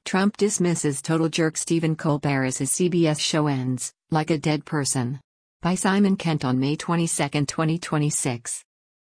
Trump dismisses total jerk Stephen Colbert as his CBS show ends, like a dead person. By Simon Kent on May 22, 2026.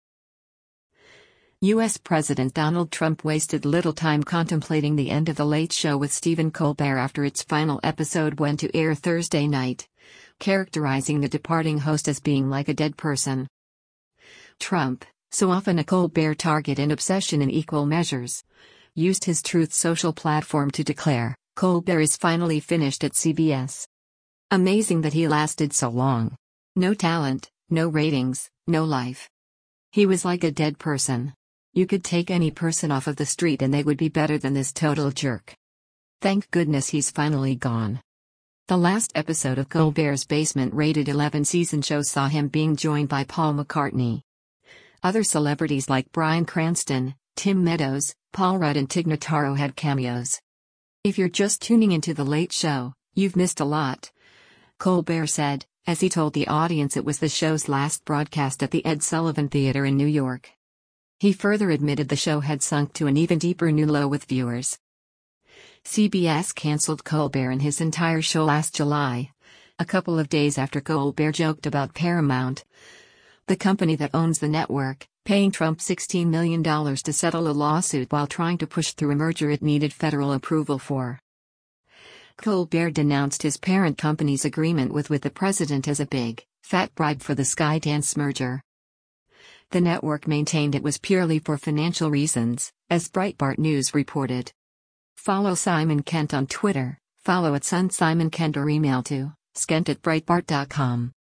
U.S. President Donald Trump wasted little time contemplating the end of The Late Show with Stephen Colbert after its final episode went to air Thursday night, characterizing the departing host as being like a dead person. Trump, so often a Colbert target and obsession in equal measures, used his Truth Social platform to declare, "Colbert is finally finished at CBS. Amazing that he lasted so long. No talent, no ratings, no life. He was like a dead person. You could take any person off of the street and they would be better than this total jerk. Thank goodness he's finally gone." The last episode of Colbert's Basement-rated 11-season show saw him being joined by Paul McCartney. Other celebrities like Bryan Cranston, Tim Meadows, Paul Rudd and Tig Notaro had cameos. "If you're just tuning into The Late Show, you've missed a lot," Colbert said, as he told the audience it was the show's last broadcast at the Ed Sullivan Theater in New York. He further admitted the show had sunk to an even deeper new low with viewers. CBS canceled Colbert and his entire show last July, a couple of days after Colbert joked about Paramount, the company that owns the network, paying Trump $16 million to settle a lawsuit while trying to push through a merger it needed federal approval for. Colbert denounced his parent company's agreement with the president as a big, fat bribe for the Skydance merger. The network maintained it was purely for financial reasons, as Breitbart News reported. Follow Simon Kent on Twitter, follow @SunSimonKent or email to skent@breitbart.com.